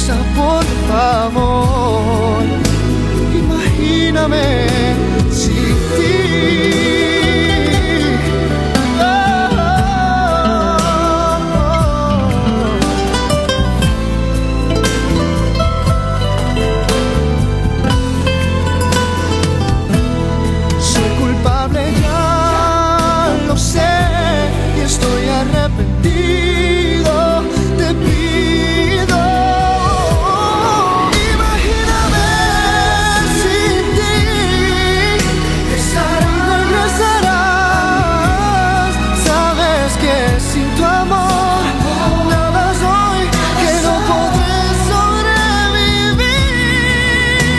regresa, por favor. Imagíname sin ti. Soy culpable, ya lo sé, y estoy arrepentido. Te pido, imagíname sin ti. Regresarás. Sabes que sin tu amor nada soy, que no podré sobrevivir.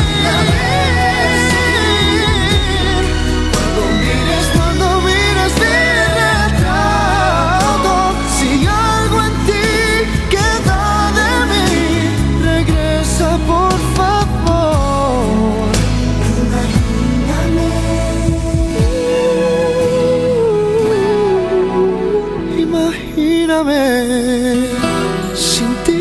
Cuando mires mi retrato, si algo en ti queda de mí, regresa, por favor. Imagíname sin ti.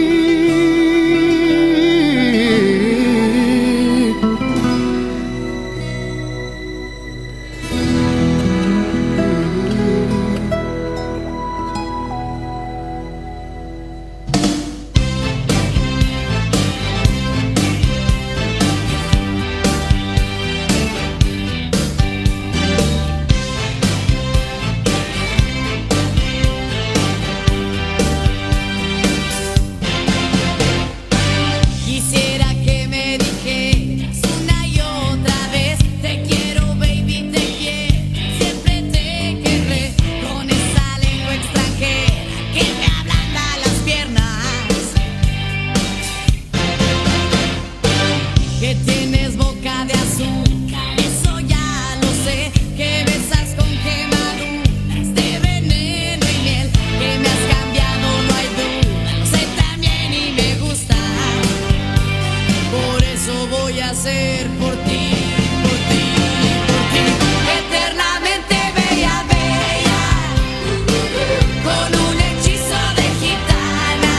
Quisiera que me dijeras una y otra vez: te quiero, baby, te quiero, siempre te querré. Con esa lengua extranjera que me ablanda las piernas, que tienes boca de azúcar, eso ya lo sé. Que besas con quemaduras de veneno y miel, que me has cambiado, no hay duda, lo sé también y me gusta. Por eso voy a ser por ti, por ti, por ti, eternamente bella, bella, con un hechizo de gitana.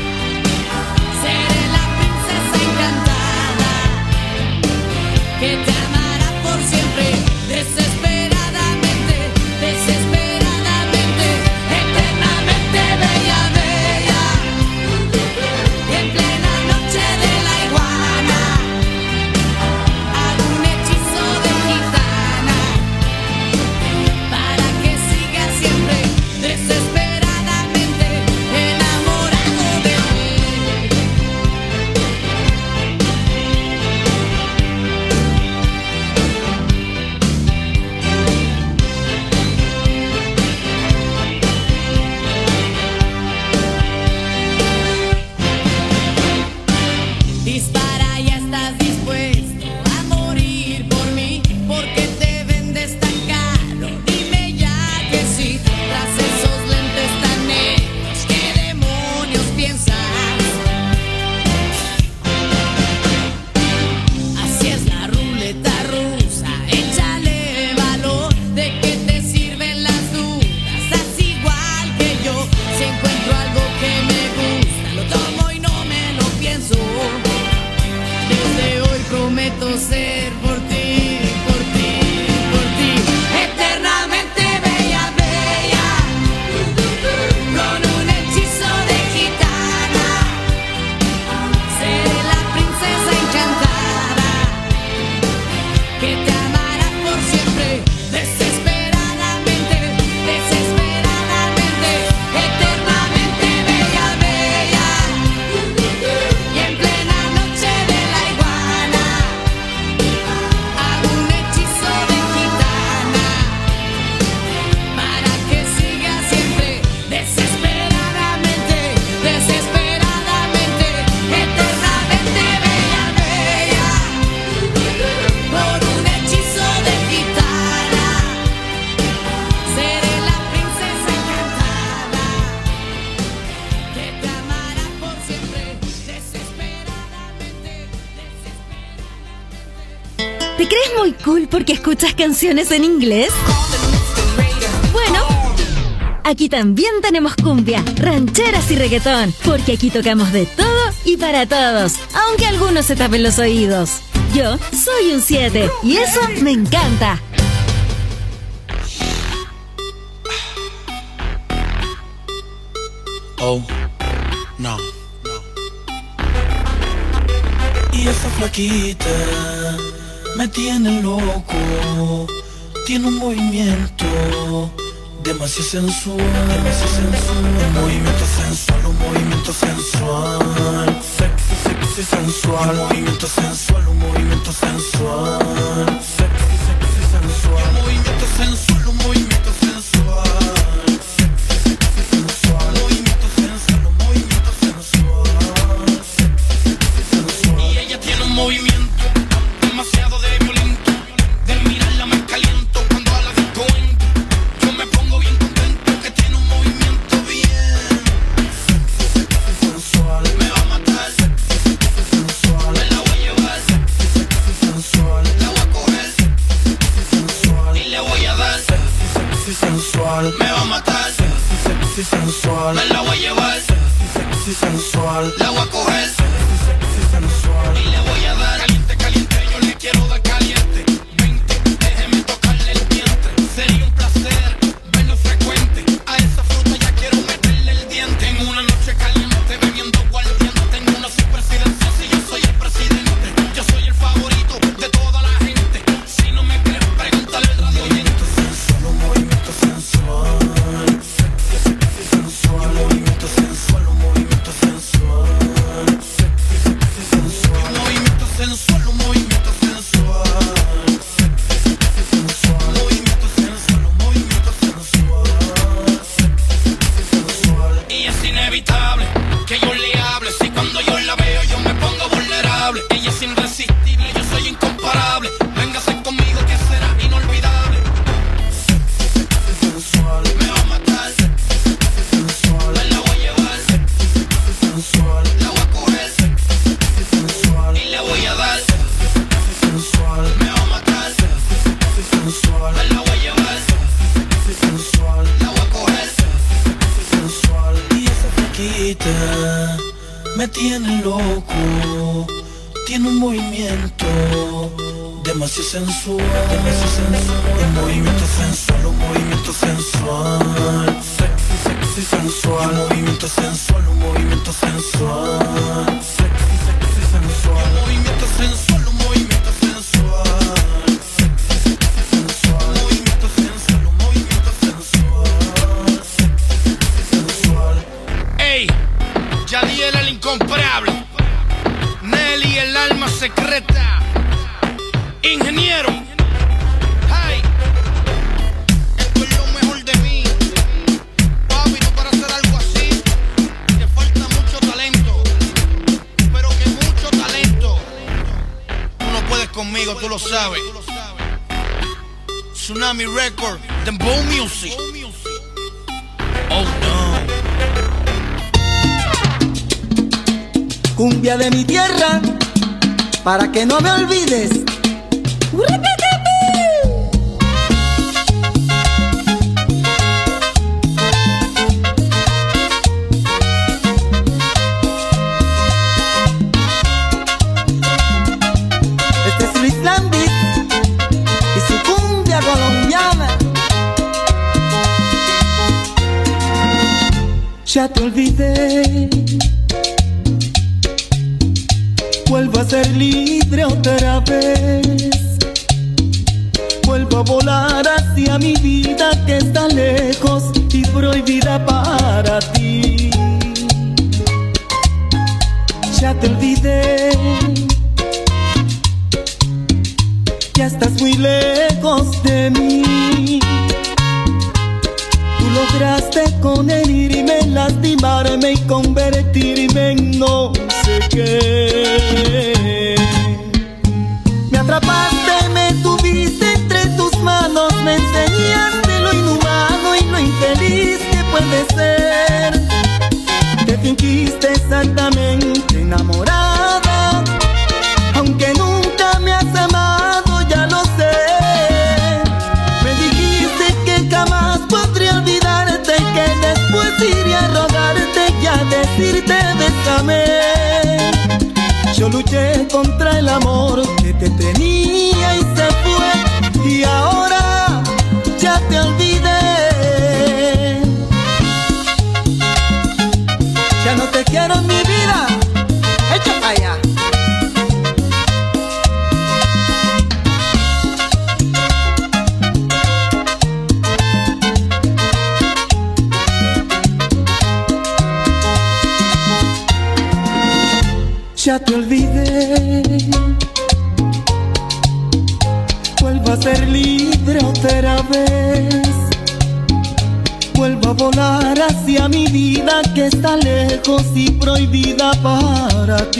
Seré la princesa encantada, que te amará por siempre, desesperadamente, desesperadamente, eternamente bella, bella, en plena noche de la iguana. Hago un hechizo de gitana para que sigas siempre, desesperadamente enamorado de mí. Dispara, ya estás dispuesto a morir por mí, porque te vendes tan caro, dime ya que sí. Tras esos lentes tan negros, ¿qué demonios piensas? Así es la ruleta rusa, échale valor. ¿De qué te sirven las dudas? Haz igual que yo. Si encuentro algo que me gusta, lo tomo y no me lo pienso. Desde hoy prometo ser por ti, por ti, por ti, eternamente bella, bella, con un hechizo de gitana. Seré la princesa encantada, que te amará por siempre, desesperadamente, desesperadamente, eternamente bella, bella, y en plena noche de la iguana. Hago un hechizo de gitana para que sigas siempre, desesperadamente, desesperadamente, eternamente bella, bella, por un hechizo de gitana. Seré la princesa encantada, que te amará por siempre, desesperadamente, desesperadamente. ¿Te crees muy cool porque escuchas canciones en inglés? Bueno, aquí también tenemos cumbia, rancheras y reggaetón, porque aquí tocamos de todo y para todos, aunque algunos se tapen los oídos. Yo soy un 7 y eso me encanta. Oh, no. Y esa flaquita me tiene loco, tiene un movimiento demasiado sensual, un movimiento sensual, un movimiento sensual, sexy, sexy, sensual, un movimiento sensual, un movimiento sensual, sexy, sexy, sensual, un movimiento sensual, un movimiento sensual, sexy, sexy, sensual, un movimiento sensual, un movimiento sensual, sexy, sexy, sensual. Y ella tiene un movimiento demasiado violento, de mirarla me caliento cuando a la disco entro. Yo me pongo bien contento que tiene un movimiento bien sexy, sexy, sensual. Me va a matar sexy, sexy, sensual. Me la voy a llevar sexy, sexy, sensual. La voy a coger sexy, sexy, sensual. Y le voy a dar sexy, sexy, sensual. Me va a matar sexy, sexy, sensual. Me la voy a llevar sexy, sexy, sensual. La voy a coger sexy, sexy, sensual. Y le voy a dar caliente, caliente. Yo le quiero dar caliente. Vente, déjeme tocarle el vientre. Sería un placer verlo frecuente. A esa fruta ya quiero meterle el diente. En una noche caliente bebiendo aguardiente. Tengo una subpresidencia si yo soy el presidente. Yo soy el favorito de toda la gente. Si no me crees, pregúntale al radio oyente. Un movimiento sensual, sexy, sexy, sensual. Un movimiento sensual, un movimiento sensual, sexy, sexy, sensual. Un movimiento sensual, un movimiento sensual, sexy, sexy, sensual. Un movimiento sensual, un movimiento sensual, sexy, sexy, sensual. Y es inevitable que yo le hable. Si cuando yo la veo yo me pongo vulnerable. Ella es irresistible, yo soy incomparable. Véngase conmigo que será inolvidable. Sexy, sexy, sensual. Me va a matar sexy, sexy, sensual. Me la voy a llevar sexy, sexy, sensual. La voy a coger sexy, sexy, sensual. Y le voy a dar sexy, sexy, sensual. Me va a matar sexy, sexy, sensual. Me la voy a llevar sexy, sexy, sensual. La voy a coger sexy, sexy, sensual. Y esa flaquita me tiene loco, tiene un movimiento demasiado sensual, demasiado sensual. Un movimiento sensual, un movimiento sensual, sexy, sexy, sensual. Un movimiento sensual, un movimiento sensual, sexy, sexy, sensual. Un movimiento sensual, un movimiento sensual, sexy, sexy, sensual. Un movimiento sensual, un movimiento sensual, sexy, sexy, sensual. Ey, Yadiel el incomparable, Nelly el alma secreta, ingeniero. Hey, esto es lo mejor de mí. Papi, tú para hacer algo así te falta mucho talento, pero que mucho talento. Tú no puedes conmigo, tú lo sabes. Tsunami Record, Dembow Music. Oh no. Cumbia de mi tierra, para que no me olvides. Este es Luis Landis y su cumbia colombiana. Ya te olvidé, vuelvo a ser libre otra vez. Vuelvo a volar hacia mi vida que está lejos y prohibida para ti. Ya te olvidé, ya estás muy lejos de mí. Tú lograste con herirme, lastimarme y convertirme en no sé qué. Me atrapaste, me tuviste entre tus manos, me enseñaste lo inhumano y lo infeliz que puede ser. Te fingiste exactamente enamorada, aunque nunca me has amado, ya lo sé. Me dijiste que jamás podría olvidarte, que encontré el amor que te tenía y se fue, y ahora ya te olvidé. Ya no te quiero en mi vida, echa para allá. Ya te olvidé, vuelvo a ser libre otra vez, vuelvo a volar hacia mi vida que está lejos y prohibida para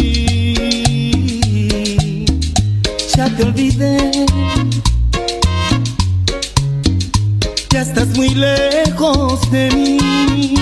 ti. Ya te olvidé, ya estás muy lejos de mí.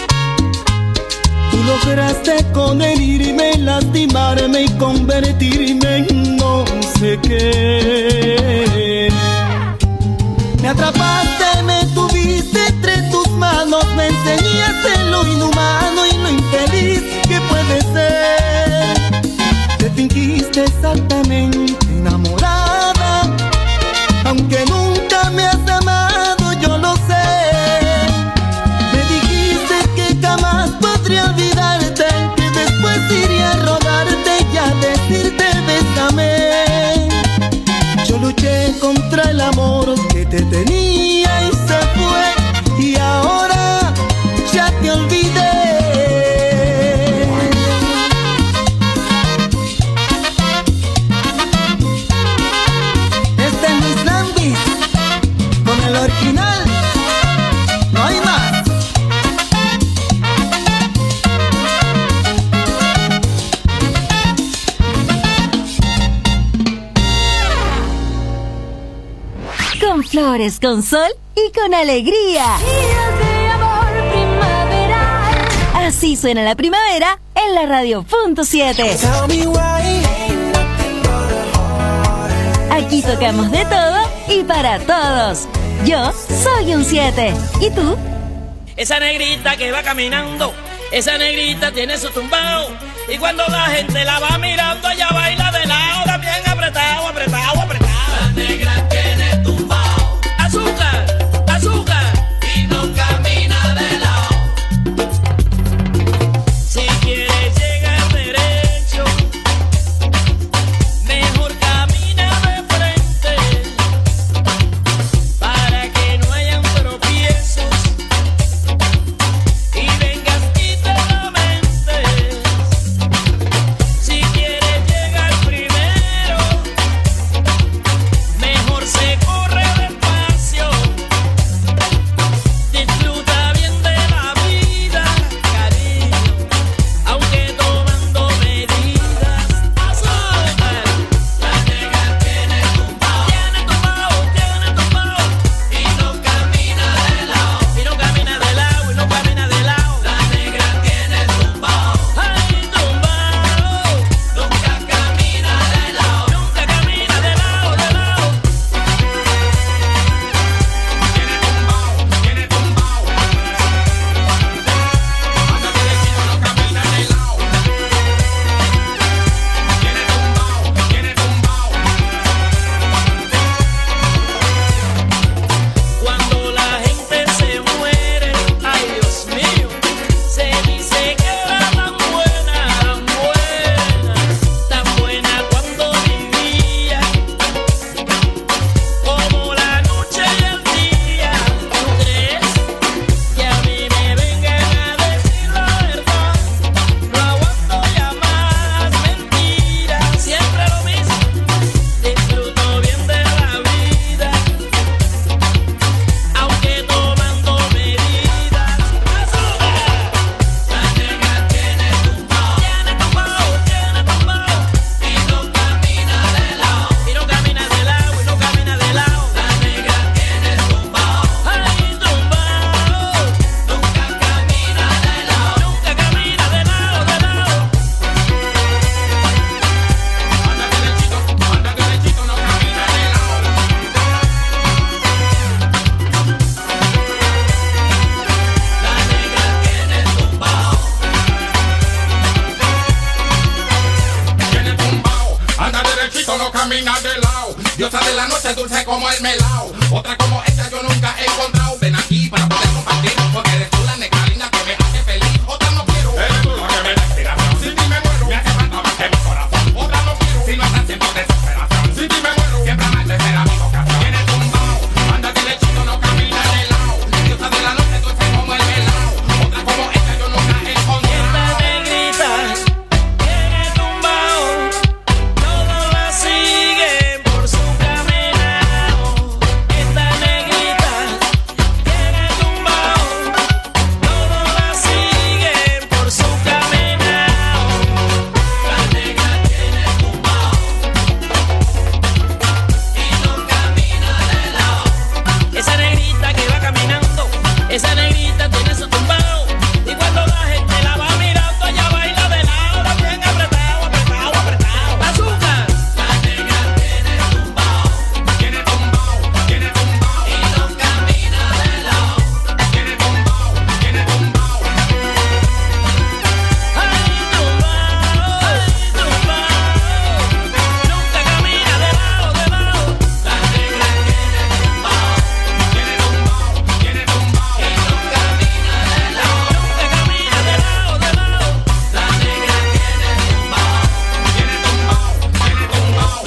Tú lograste con herirme, lastimarme y convertirme en no sé qué. Me atrapaste, me tuviste entre tus manos, me enseñaste lo inhumano y lo infeliz que puede ser. Te fingiste exactamente enamorada, aunque nunca me has amado, yo lo sé. Me dijiste que jamás podría olvidarte, que después iría a rogarte y a decirte bésame. Yo luché contra el amor que te tenía y se fue, y ahora ya te olvidé. Este es Luis Lambis con el original, no hay más. Con flores, con sol y con alegría. Días de amor primaveral. Así suena la primavera en la Radio Punto 7. Aquí tocamos de todo y para todos. Yo soy un 7. ¿Y tú? Esa negrita que va caminando, esa negrita tiene su tumbao, y cuando la gente la va mirando, ella baila de lado, también apretado, apretado, apretado. La negra tiene tumbao, azúcar, azúcar, y no camina de lado. Si quieres llegar derecho, mejor camina de frente, para que no hayan tropiezos y vengas y te lamentes. Si quieres llegar primero, camina de lado. Diosa de la noche, dulce como el melao. Otra como ella yo nunca he encontrado. Ven aquí para poder compartir, porque eres tú la nectarina que me hace feliz. Otra no quiero, eres tú la que me da inspiración. Sin ti me muero, me hace falta más que mi corazón. Otra no quiero, si no estás siempre desesperación. Sin ti me muero, siempre amarle será mi vocación. Tienes tumbao, ándate lechito, no camina de lado. Diosa de la noche, dulce como el melao. Otra como ella yo nunca he encontrado. Esta negrita tiene tumbao, todos la siguen por su caminado. Esta negrita tiene tumbao, todos la siguen por su caminado. La negra tiene tumbao y no camina de lado. Esa negrita que va caminando, esa negrita tiene su tumbao. Y cuando la gente la va mirando, ella baila de lado, bien apretado, apretado, apretado. ¡Azúcar! La negra tiene tumbao, Tiene tumbao, tiene tumbao. y no camina de lado. Tiene tumbao, tiene tumbao. ¡Ay, tumbao! ¡Ay, tumbao! Nunca camina de lado, de lado. La negra tiene tumbao, Tiene tumbao, tiene tumbao. y no camina de lado. Nunca camina de lado, de lado. La negra tiene tumbao, Tiene tumbao, tiene tumbao.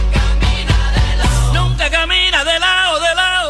nunca camina de lado, de lado.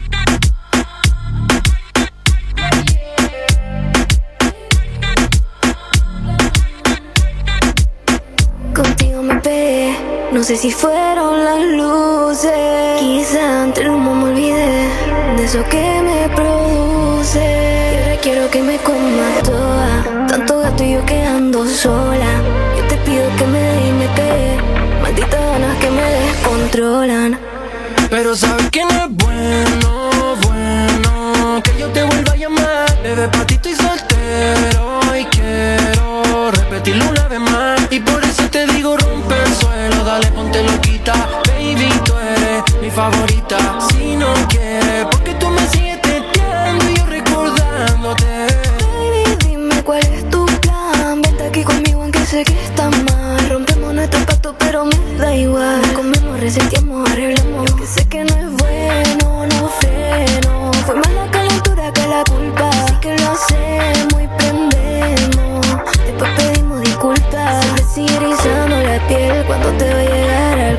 Contigo me pegué, no sé si fueron las luces. Quizá entre el humo me olvidé de eso que me produce. Y ahora quiero que me comas toda, tanto gato y yo quedando sola. Yo te pido que me dé y me pegue, malditas ganas que me descontrolan. Pero sabes que no es bueno, bueno que yo te vuelva a llamar. Bebé, pa' ti estoy soltero y quiero repetirlo una vez más. Y por eso te digo rompe el suelo, dale ponte loquita. Baby, tú eres mi favorita. Si no quieres, porque tú me sigues testeando y yo recordándote. Baby, dime cuál es tu plan. Vente aquí conmigo aunque sé que está mal. Rompemos nuestro pacto pero me da igual. Comemos, resentimos, arreglamos. Yo que sé que no es bueno, no freno. Fue más la calentura que la culpa. Así que lo hacemos y prendemos. Después pedimos disculpas. Se me sigue erizando la piel cuando te veo llegar al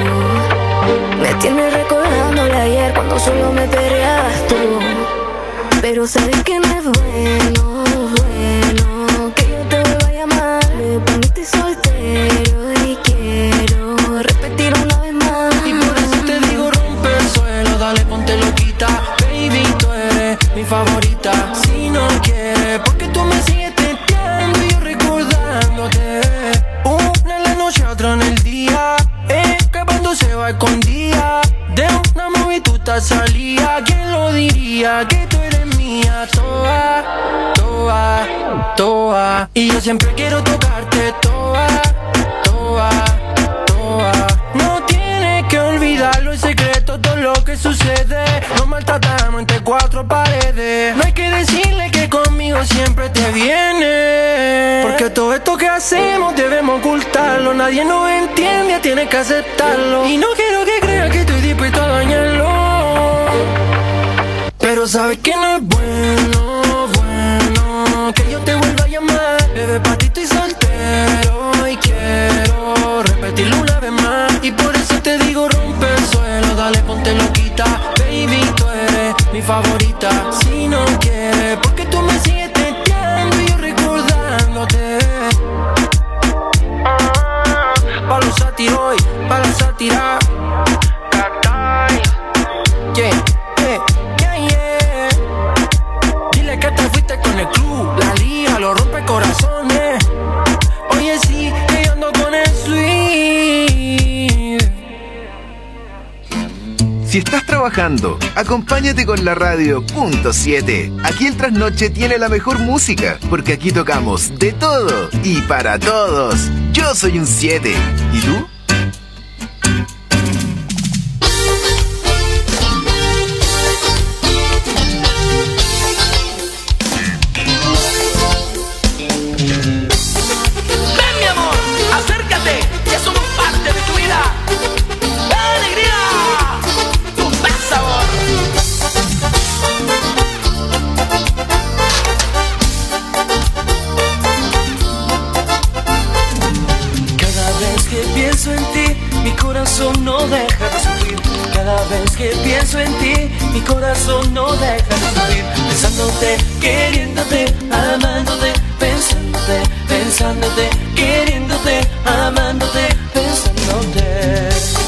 club. Me tienes recordando el ayer cuando solo me perreabas tú. Pero sabes que no es bueno, bueno que yo te vuelva a llamar. Me poniste soltero y quiero repetir una vez más. Y por eso te digo rompe el suelo, dale ponte loquita. Baby, tú eres mi favorita. Si no quieres, porque tú me sigues testeando y yo recordándote. Una en la noche, otra en el día, escapándose va escondida. De una movie tú te salía. ¿Quién lo diría? Que tú eres mía. Toa, toa, toa. Y yo siempre quiero tocarte toa, toa, toa. No tienes que olvidarlo, es secreto todo lo que sucede. Nos maltratamos entre cuatro paredes. No hay que decirle que conmigo siempre te viene. Porque todo esto que hacemos debemos ocultarlo. Nadie nos entiende, tienes que aceptarlo. Y no quiero que creas que estoy dispuesto a dañarlo. Pero sabes que no es bueno, bueno que yo te vuelva a llamar. Bebé, pa' ti estoy soltero y quiero repetirlo una vez más. Y por eso te digo rompe el suelo, dale ponte loquita. Baby, tú eres mi favorita. Si no quieres, porque tú me sigues testeando y yo recordándote. Pa' los sátiros y pa' la sátira. Yeah. Dile que te fuiste con el club, la liga, lo rompe corazones. Oye, sí, que yo ando con el sweet. Si estás trabajando, acompáñate con la radio Punto 7. Aquí el Trasnoche tiene la mejor música, porque aquí tocamos de todo y para todos. Yo soy un 7. ¿Y tú? Ven, mi amor, acércate, ya somos parte de tu vida. pienso en ti, mi corazón no deja de sufrir. Pensándote, queriéndote, amándote, pensándote, pensándote, queriéndote, amándote, pensándote.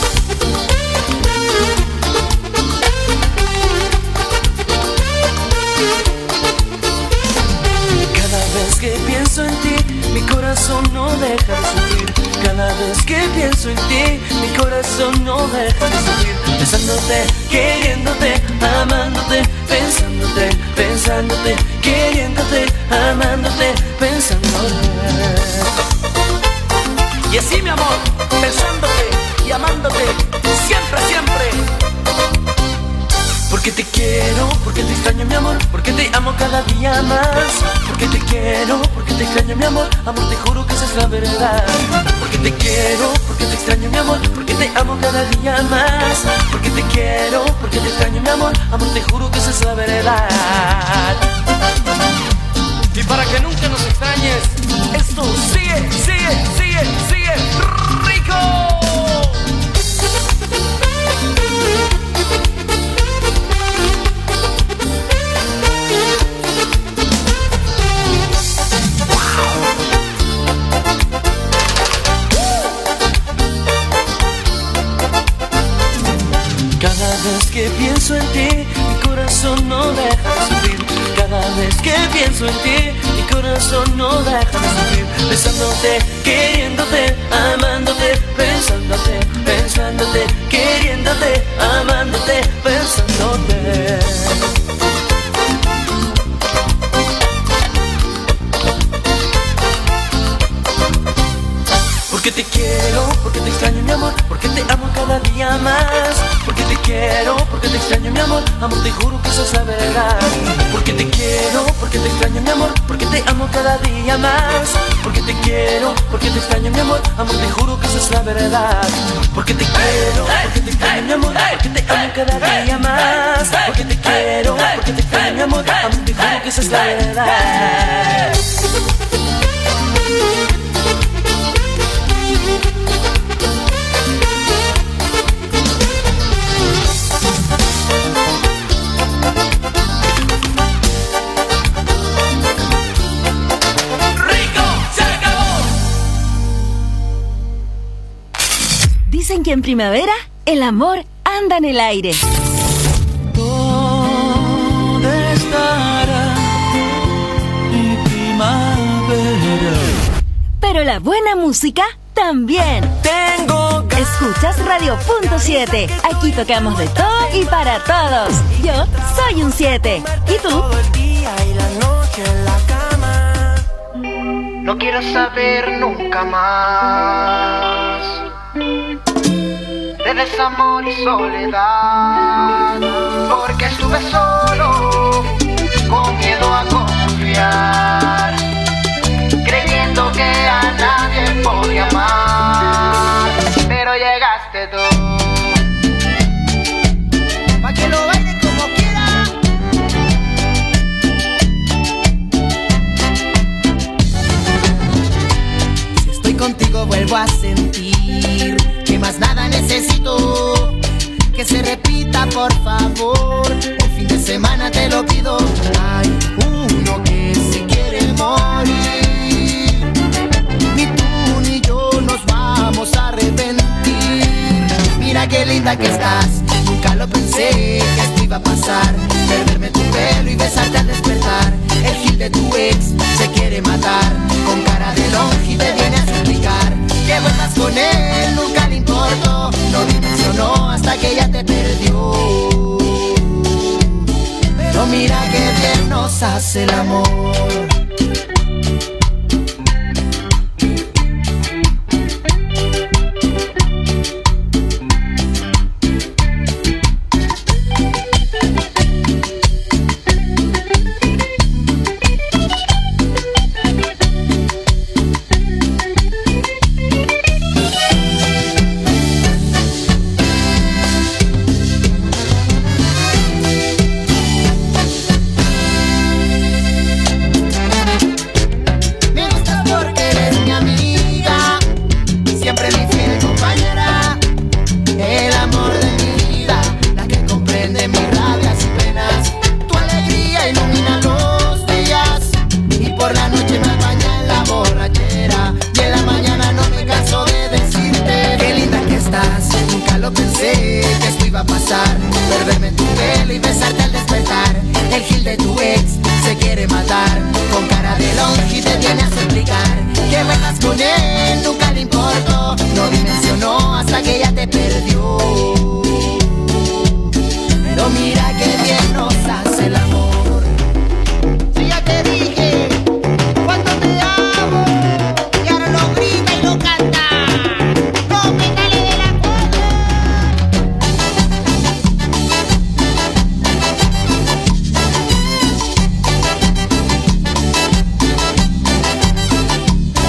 Cada vez que pienso en ti, mi corazón no deja de sufrir. Cada vez que pienso en ti, mi corazón no deja de sufrir. Pensándote, queriéndote, amándote, pensándote, pensándote, queriéndote, amándote, pensándote. Y así, mi amor, pensándote y amándote, siempre, siempre. Porque te quiero, porque te extraño, mi amor, porque te amo cada día más. Porque te quiero, porque te extraño, mi amor, amor, te juro que esa es la verdad. Porque te quiero, porque te extraño, mi amor, porque te amo cada día más. Porque te quiero, porque te extraño, mi amor, amor, te juro que esa es la verdad. Y para que nunca nos extrañes, esto sigue, sigue, sigue, sigue rico. Cada vez que pienso en ti, mi corazón no deja de sufrir. Cada vez que pienso en ti, mi corazón no deja de sufrir. Pensándote, queriéndote, amándote, pensándote, pensándote, queriéndote, amándote, pensándote. Porque te quiero, porque te extraño, mi amor, porque te amo cada día más. Porque te quiero, porque te extraño, mi amor, amor, te juro que esa es la verdad. Porque te quiero, porque te extraño, mi amor, porque te amo cada día más. Porque te quiero, porque te extraño, mi amor, amor, te juro que esa es la verdad. Porque te quiero, porque te extraño, mi amor, porque te amo cada día más. Porque te quiero, porque te extraño, mi amor, amor, te juro que esa es la verdad. Dicen que en primavera el amor anda en el aire. ¿Dónde estará mi primavera? Pero la buena música también. Escuchas Radio.7. Aquí tocamos de todo y para todos. Yo soy un 7. ¿Y tú? No quiero saber nunca más de desamor y soledad, porque estuve solo, con miedo a confiar, creyendo que a nadie podía amar, pero llegaste tú, pa' que lo baile como quiera. Si estoy contigo vuelvo a sentir que más nada necesito, que se repita por favor, el fin de semana te lo pido. Hay uno que se quiere morir, ni tú ni yo nos vamos a arrepentir. Mira qué linda que estás, nunca lo pensé que esto iba a pasar, perderme tu pelo y besarte al despertar. El gil de tu ex se quiere matar, con cara de longe te viene a suplicar que vuelvas con él, nunca le importó, no dimensionó hasta que ella te perdió. Pero mira que bien nos hace el amor. y te viene a suplicar que vuelvas con él, nunca le importó, no dimensionó hasta que ya te perdió. Pero mira que bien nos hace el amor. Si ya te dije cuánto te amo, y ahora lo grita y lo canta. No me dale de la cola.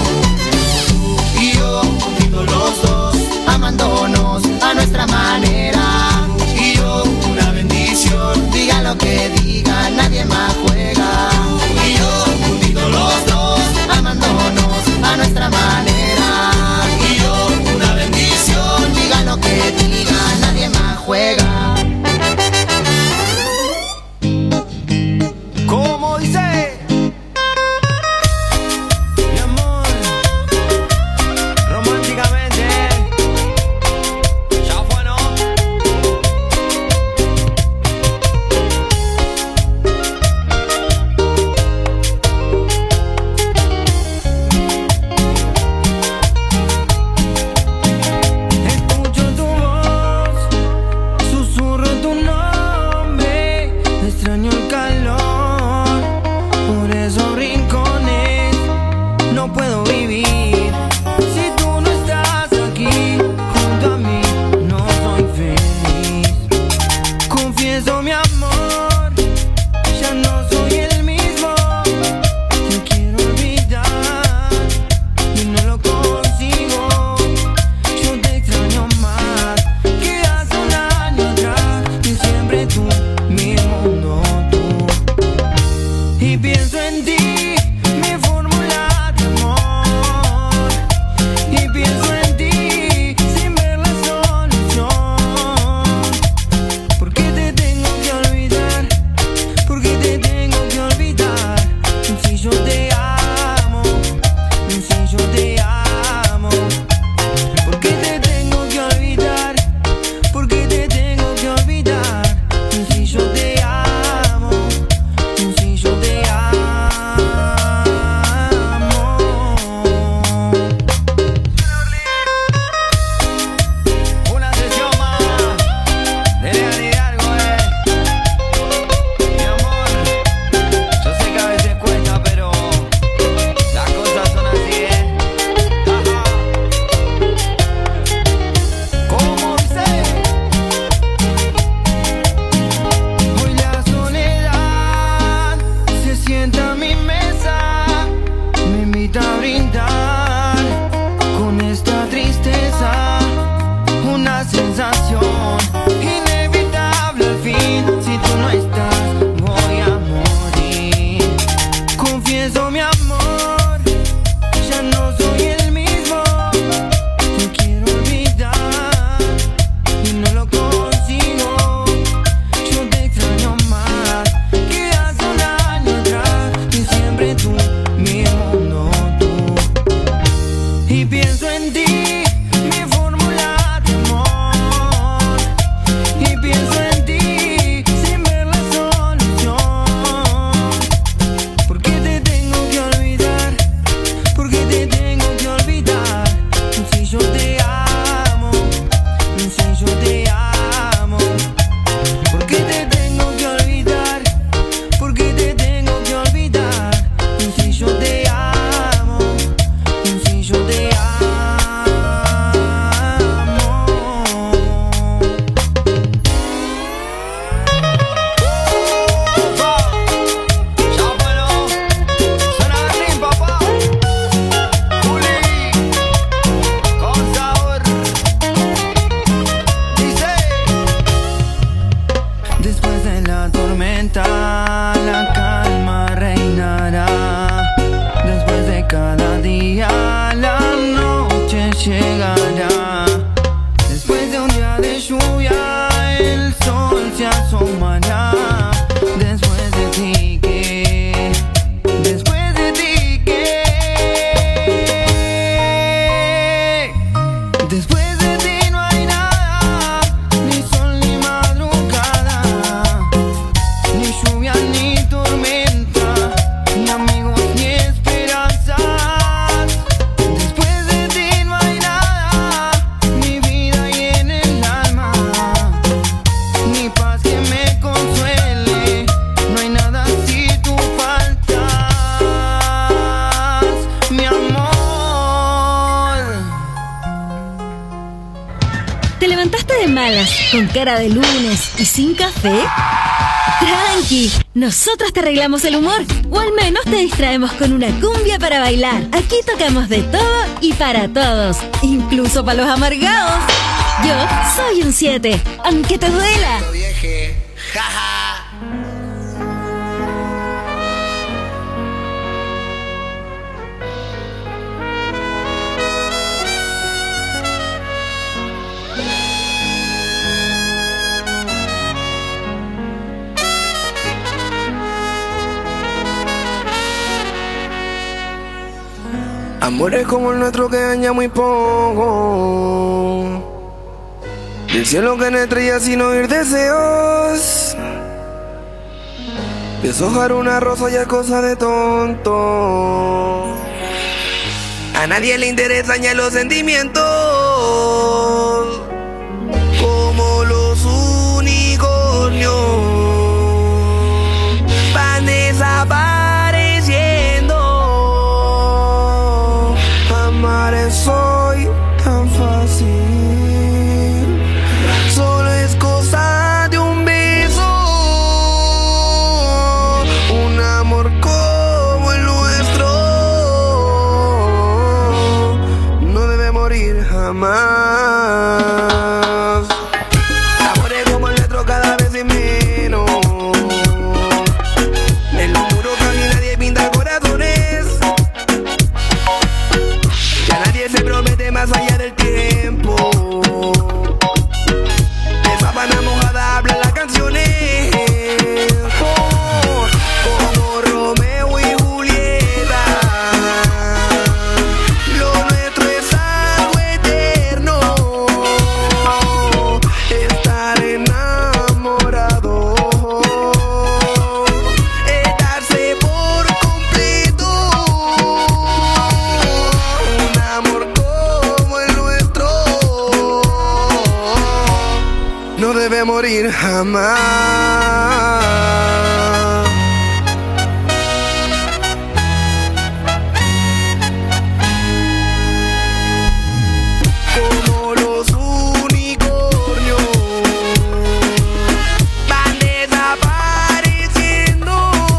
Y yo, juntitos los dos, amándonos a nuestra manera. malas, con cara de lunes y sin café? Tranqui, nosotros te arreglamos el humor, o al menos te distraemos con una cumbia para bailar. Aquí tocamos de todo y para todos, incluso para los amargados. Yo soy un 7, aunque te duela. Amores como el nuestro que daña muy poco. Del cielo que no estrella sin oír deseos. Deshojar una rosa ya es cosa de tonto. A nadie le interesan ya los sentimientos. Como los unicornios van desapareciendo. Amar es hoy tan fácil. Solo es cosa de un beso. Un amor como el nuestro no debe morir jamás. Amores como el nuestro cada vez es menos. En los muros casi nadie pinta corazones. Ya nadie se promete más allá del tiempo. De sábana mojada hablan las canciones. Como Romeo y Julieta. Lo nuestro es algo eterno. Estar enamorado. Es darse por completo. Un amor como el nuestro no debe morir jamás. Como los unicornios van desapareciendo.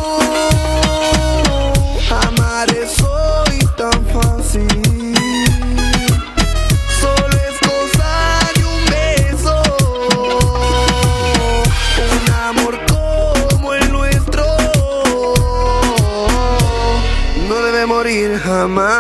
Amar es hoy tan fácil. Solo es cosa de un beso. Un amor como el nuestro no debe morir jamás.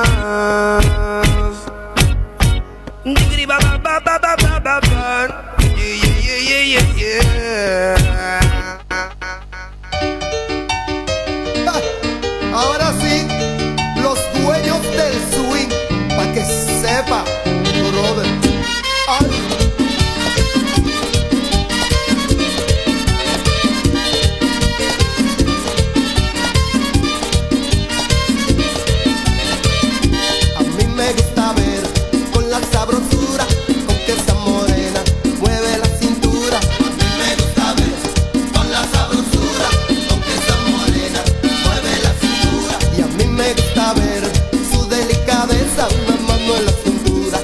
Ahora sí, los dueños del swing, pa' que sepa, brother. Ay. A mí me gusta ver con la sabrosura con que esa morena mueve la cintura. A mí me gusta ver con la sabrosura con que esa morena mueve la cintura. Y a mí me gusta ver su delicadeza, una mano en la cintura.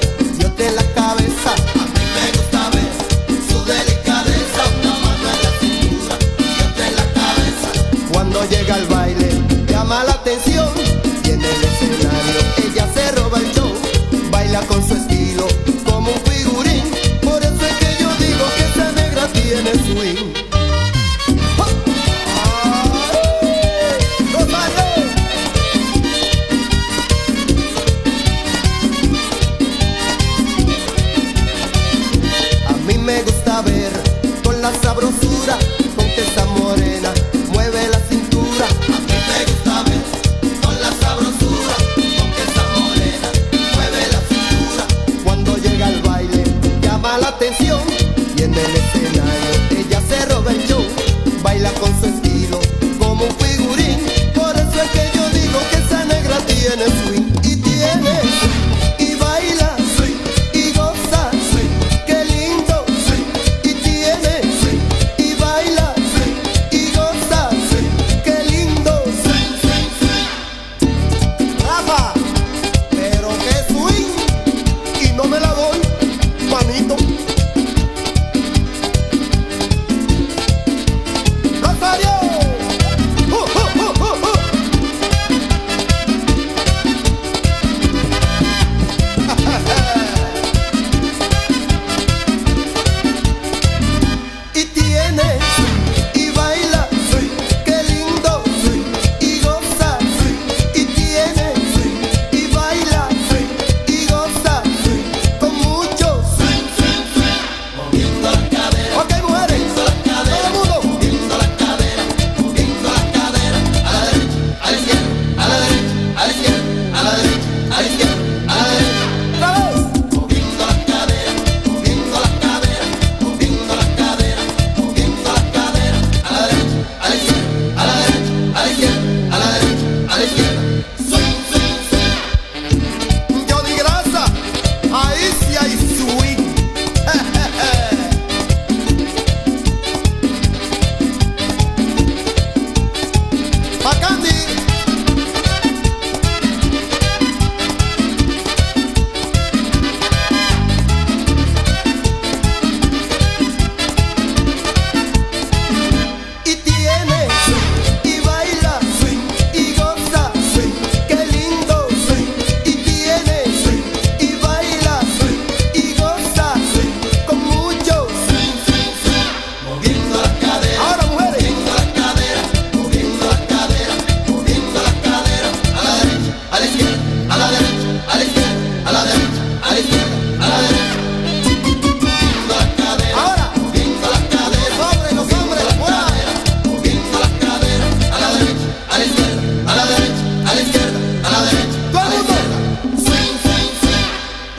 la derecha, a la izquierda. Swing, swing, swing.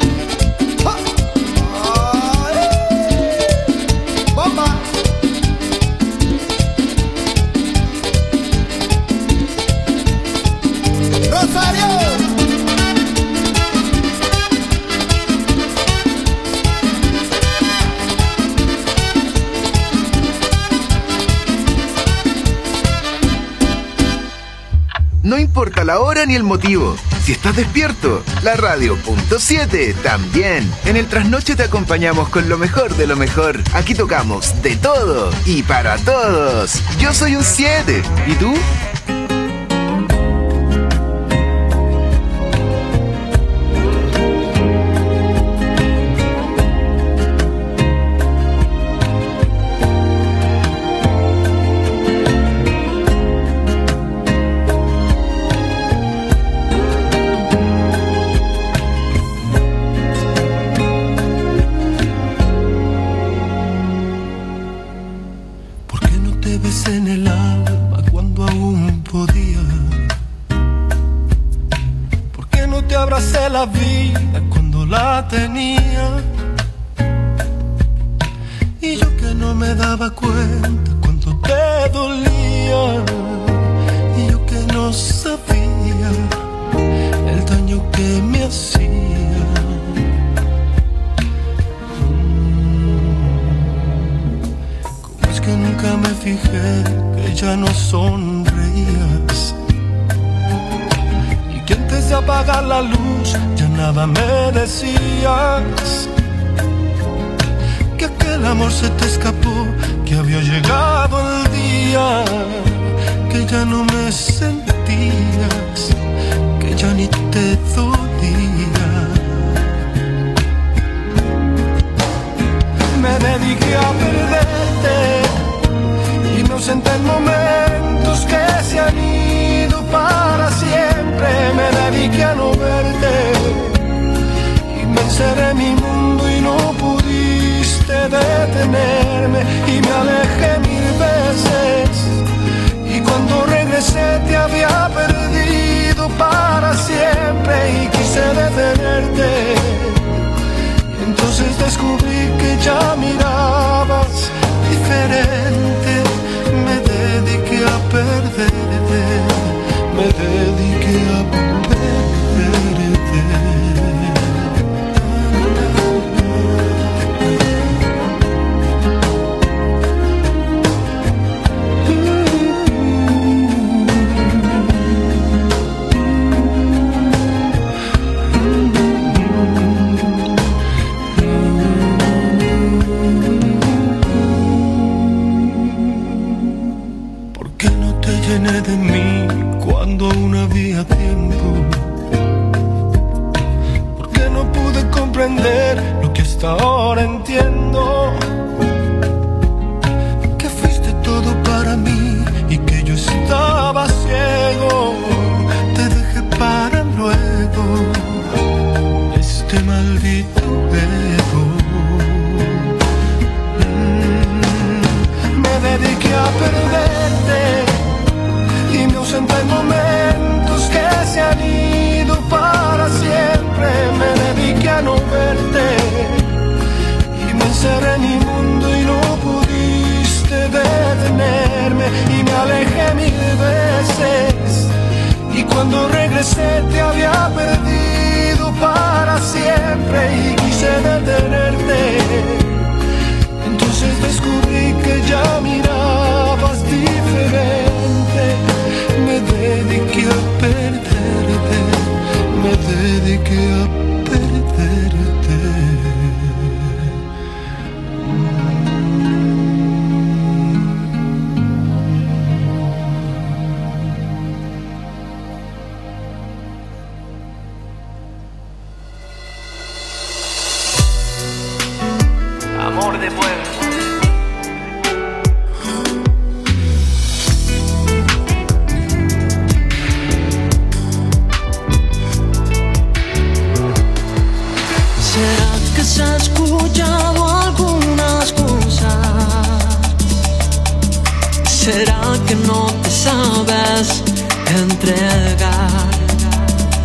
Bomba. Rosario. No importa la hora ni el motivo. Si estás despierto, la radio.7 también. En el trasnoche te acompañamos con lo mejor de lo mejor. Aquí tocamos de todo y para todos. Yo soy un 7. ¿Y tú? La vida cuando la tenía, y yo que no me daba cuenta cuando te dolía, y yo que no sabía el daño que me hacía. ¿Cómo es que nunca me fijé que ya no sonreías? Y que antes de apagar la luz ya nada me decías, que aquel amor se te escapó, que había llegado el día, que ya no me sentías, que ya ni te dolía. Me dediqué a perderte y me ausenté en momentos que se han ido para siempre. Me dediqué a no verte y me encerré en mi mundo y no pudiste detenerme, y me alejé 1000 veces, y cuando regresé te había perdido para siempre y quise detenerte. Y entonces descubrí que ya mirabas diferente. Me dediqué a perderte, me dediqué a perderte. De mí cuando aún había tiempo, porque no pude comprender lo que hasta ahora entiendo, que fuiste todo para mí y que yo estaba ciego. Te dejé para luego este maldito ego. Me dediqué a perderte y me ausenté en momentos que se han ido para siempre. Me dediqué a no verte y me encerré en mi mundo y no pudiste detenerme, y me alejé 1000 veces, y cuando regresé te había perdido para siempre y quise detenerte. Entonces descubrí que ya mirabas diferente. Me dediqué a perderte, me dediqué a perderte. Amor de pueblo. Se ha escuchado algunas cosas. ¿Será que no te sabes entregar?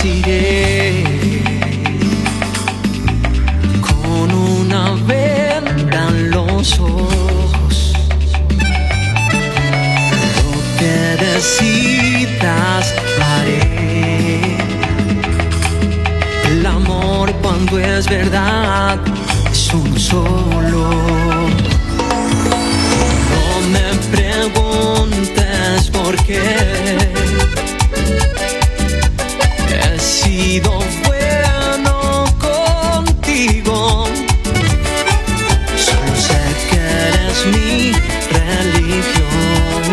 bendeciré con una venda en los ojos. Lo que decidas haré. El amor cuando es verdad es uno solo. No me preguntes por qué. He sido bueno contigo. Solo sé que eres mi religión.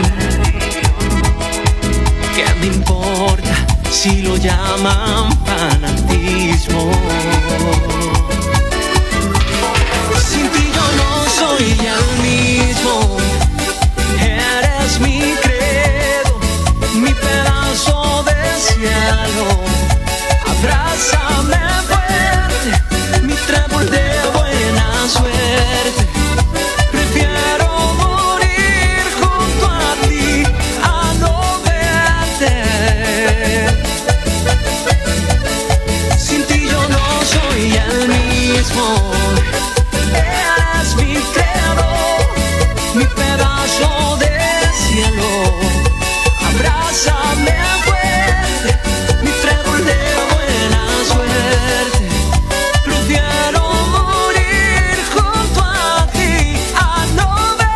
¿Qué me importa si lo llaman fanatismo? Sin ti yo no soy el mismo. Eres mi credo, mi pedazo de cielo. Abrázame fuerte, mi trébol de buena suerte. Prefiero morir junto a ti a no verte. Sin ti yo no soy el mismo. Eres mi credo, mi pedazo de cielo. Abrázame fuerte, mi trébol de buena suerte. Prefiero morir junto a ti a no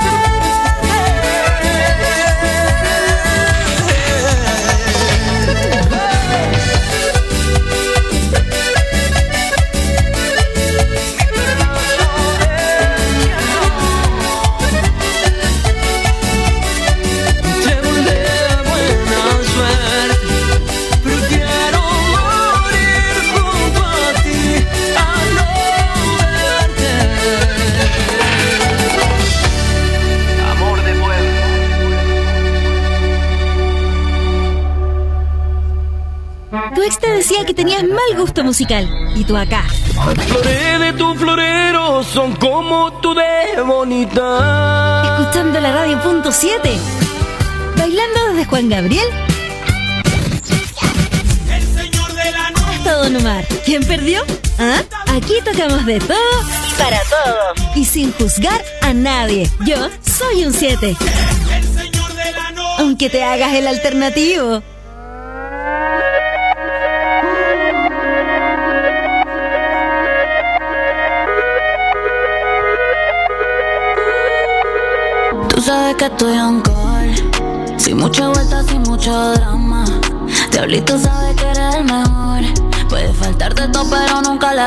Tu ex te decía que tenías mal gusto musical. Y tú acá. Las flores de tu florero son como tú de bonita. Escuchando la radio .7. Bailando desde Juan Gabriel hasta Don Omar. ¿Quién perdió? ¿Ah? Aquí tocamos de todo y para todos. Y sin juzgar a nadie. Yo soy un 7. Aunque te hagas el alternativo. Tú sabes que estoy on call, sin mucha vuelta, sin mucho drama. Diablito sabe que eres el mejor. Puede faltarte todo pero nunca la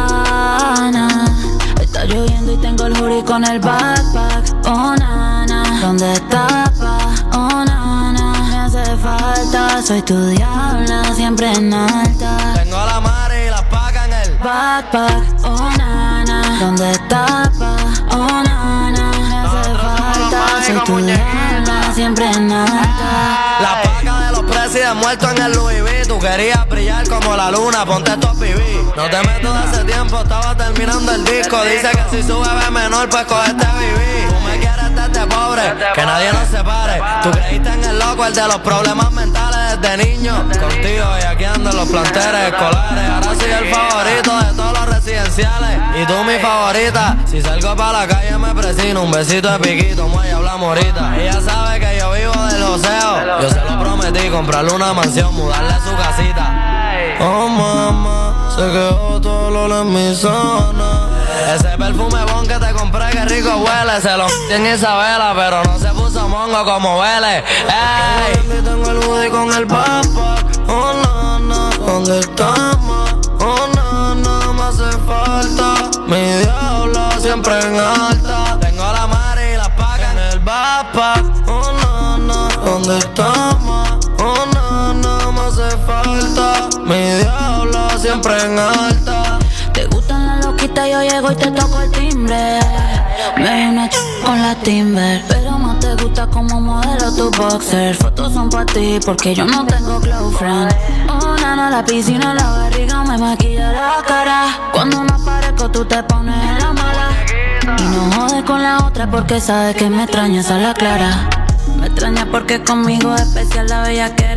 gana. Está lloviendo y tengo el hoodie con el backpack. Oh nana, ¿dónde estás pa? Oh nana, me hace falta. Soy tu diabla, siempre en alta. Tengo la madre y la paca en el backpack. Oh nana, ¿dónde estás pa? Oh nana, me hace falta. Soy tu diabla, siempre en alta. La paca de los presidentes muertos en el Louis V. Tú querías brillar como la luna, ponte estos pibí. No te meto de hace tiempo, estaba terminando el disco. Dice que si sube ve menor, pues cogete vivir. Tú me quieres desde pobre, que nadie nos separe. Tú creíste en el loco, el de los problemas mentales desde niño. Contigo y aquí ando en los planteles escolares. Ahora soy el favorito de todos los residenciales. Y tú mi favorita. Si salgo para la calle me presino. Un besito de piquito, muelle, hablamos ahorita. Ella sabe que yo vivo del joseo. Yo se lo prometí, comprarle una mansión, mudarle a su casita. Oh mamá, se quedó todo lo en mi zona. Ese perfume bon que te compré, que rico huele. Se lo en Isabela, pero no se puso mongo como huele. Ey, tengo el hoodie con el backpack. Oh nana, ¿dónde estamos? Oh nana, me hace falta. Mi diablo siempre en alta. Tengo la madre y la paca en el backpack. Oh nana, ¿dónde estamos? Oh nana, me hace falta. Mi diablo siempre en alta. Te gustan las loquitas, yo llego y te toco el timbre. Me vi una con la Timber, pero más te gusta como modelo tu boxer. Fotos son pa' ti porque yo no tengo close friend. Oh nana, la piscina, la barriga me maquilla la cara. Cuando me aparezco tú te pones en la mala. Y no jodes con la otra porque sabes que me extrañas a la clara. Me extraña porque conmigo es especial la bellaquera.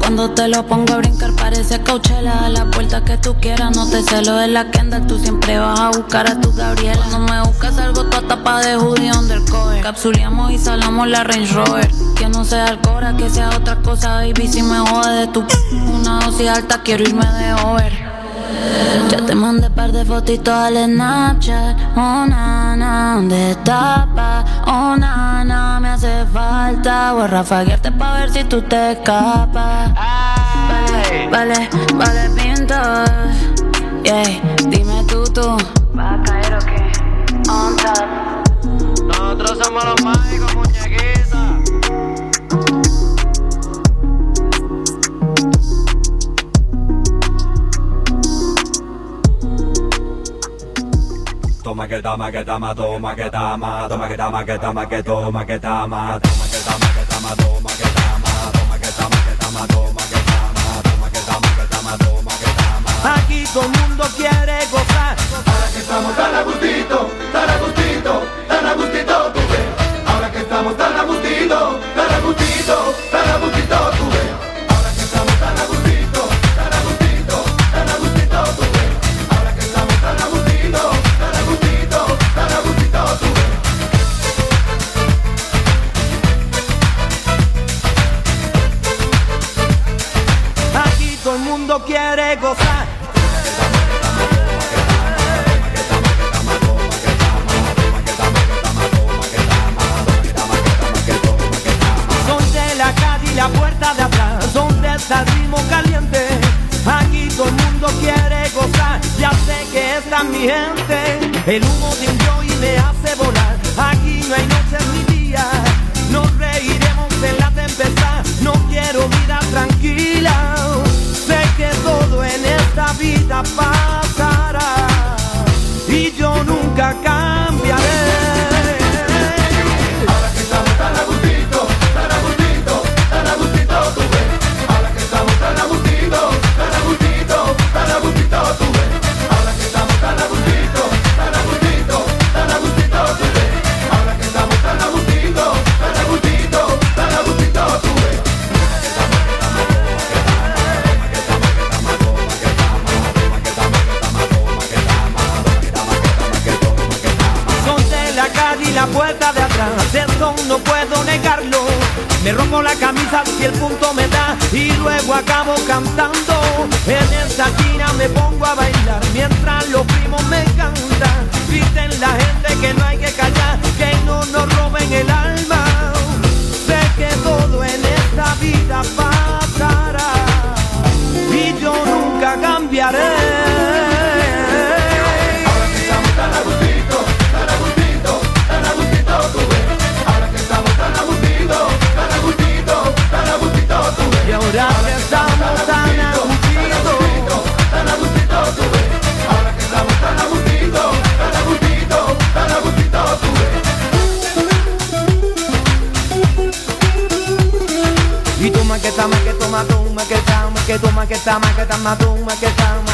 Cuando te lo pongo a brincar parece Coachella. A la vuelta que tú quieras, no te celo de la Kendall. Tú siempre vas a buscar a tu Gabriela. No me buscas algo, tu tapa de hoodie undercover. Capsuleamos y salamos la Range Rover. Que no sea Alcora, que sea otra cosa, baby. Si me jode de tu una dosis alta, quiero irme de over. Ya te mandé par de fotitos al Snapchat. Oh, nana, ¿dónde tapa? Oh, nana, me hace falta. Voy a rafaguearte pa' ver si tú te escapas. Vale, pintos. Yeah, dime tú. ¿Vas a caer o qué? On top. Nosotros somos los mágicos, muñequita. Toma que tama, que tama, toma que tama, toma que tama, que tama, que toma que tama, toma que tama, que tama, toma que tama, toma que tama, que tama, toma que tama, toma que tama, que tama, toma que tama. Aquí todo el mundo quiere gozar. Ahora que estamos tan a gustito, tan a gustito, tan a gustito, tú ves. Ahora que estamos tan a gustito, tan a gustito, tan a gustito, tú ves. Ahora que estamos tan a gustito, tan a gustito, tan a gustito, tú ves. Ahora que estamos tan a gustito, tan a gustito, tan a gustito, tú ves. Aquí todo el mundo quiere gozar. Son de la calle y la puerta de atrás, son de ese ritmo caliente. Aquí todo el mundo quiere gozar, ya sé que esta es mi gente. El humo de un joy me hace volar. Aquí no hay noches ni días, nos reiremos en la tempestad. No quiero vida tranquila, sé que todo en esta vida pasará y yo nunca cambiaré. Ahora que estamos tan a gustito, tan a gustito, tan a gustito, tú ves. Ahora que estamos tan a gustito, tan a gustito, tan a gustito, tú ves. Ahora que estamos tan a gustito, tan a gustito, tan a gustito, tú ves. Ahora que estamos tan a gustito, tan a gustito, tan a gustito, tú ves. Son de la calle y la puerta de atrás, eso no puedo negarlo. Me rompo la camisa si el punto me da y luego acabo cantando. En esta esquina me pongo a bailar mientras los primos me cantan. Dicen la gente que no hay que callar, que no nos roben el alma. Sé que todo en esta vida pasará y yo nunca cambiaré. Y ahora que estamos tan a gustito, tan a gustito, tú ves. Ahora que estamos tan a gustito, tan a gustito, tan a gustito, tú ves. y toma que toma, que toma, toma que toma, que toma, que toma, que toma, toma que toma.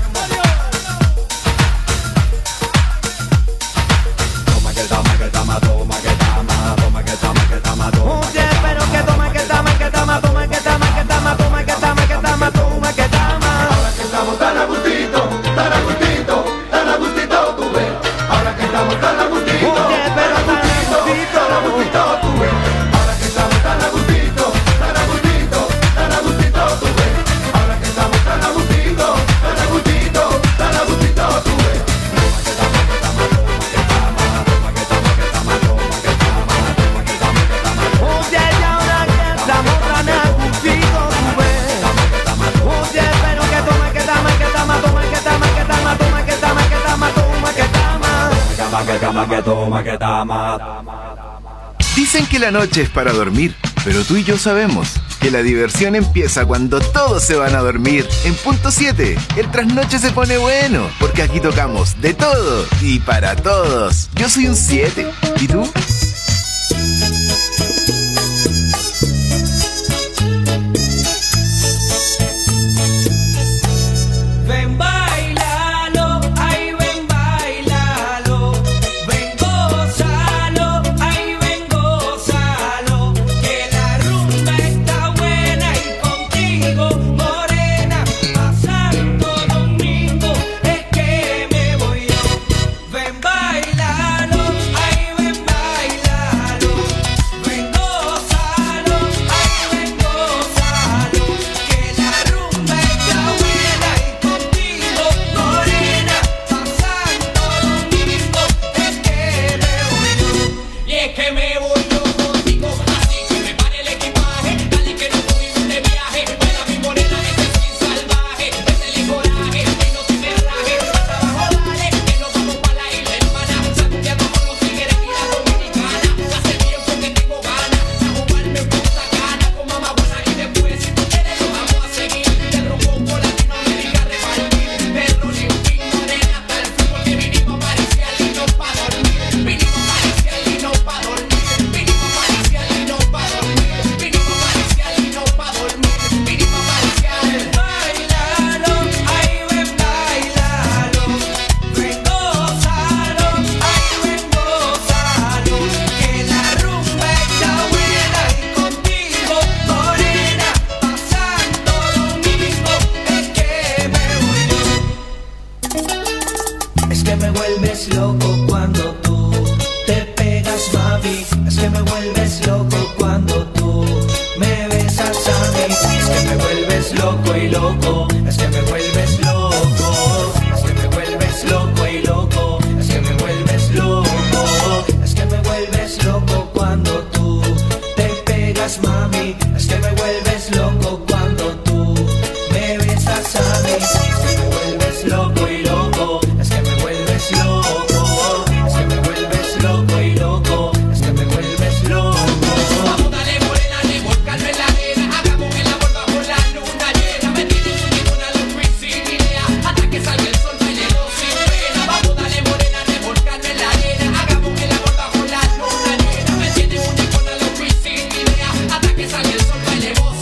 Toma que tama, que tama, toma que tama, toma que tama, que tama, toma. Oye, pero que toma, que toma, que toma, toma que tama, que tama, toma que tama, que tama, toma que tama. Ahora que estamos tan a gustito, tan a gustito, tan a gustito, tú ves. Ahora que estamos tan a gustito. Oye, pero tan a gustito, tan a gustito, tú ves. Ahora que estamos tan a gustito, tan a gustito, tan a gustito, tú ves. Ahora que estamos tan a gustito, tan a gustito, tan a gustito, tú ves. Oye, y ahora que estamos tan a gustito, tú ves. Oye, pero que toma, que tama, que tama, toma que tama, que tama, toma que tama, que tama, toma que tama. Que tama, que toma, que tama. Dicen que la noche es para dormir, pero tú y yo sabemos que la diversión empieza cuando todos se van a dormir. En punto 7, el trasnoche se pone bueno, porque aquí tocamos de todo y para todos. Yo soy un 7, ¿y tú? Ven, bailalo, ay, ven, bailalo. Ven, gózalo, ay, ven, gózalo. Que la rumba está buena y contigo loco y loco, es que me vuelves loco, es que me vuelves loco y loco, es que me vuelves loco, es que me vuelves loco cuando tú te pegas, mami, es que me vuelves loco cuando tú me besas a mí, es que me vuelves loco y loco, es que me vuelves loco, es que me vuelves loco y loco, es que me vuelves loco. Vamos, dale morena, revolcarme en la arena, hagamos el amor bajo la luna llena, me tienes una luz sin idea, hasta que salga el sol bailando sin pena. Vamos, dale morena, revolcarme en la arena, hagamos el amor bajo la luna llena, me tienes una luz sin idea, hasta que salga el sol bailemos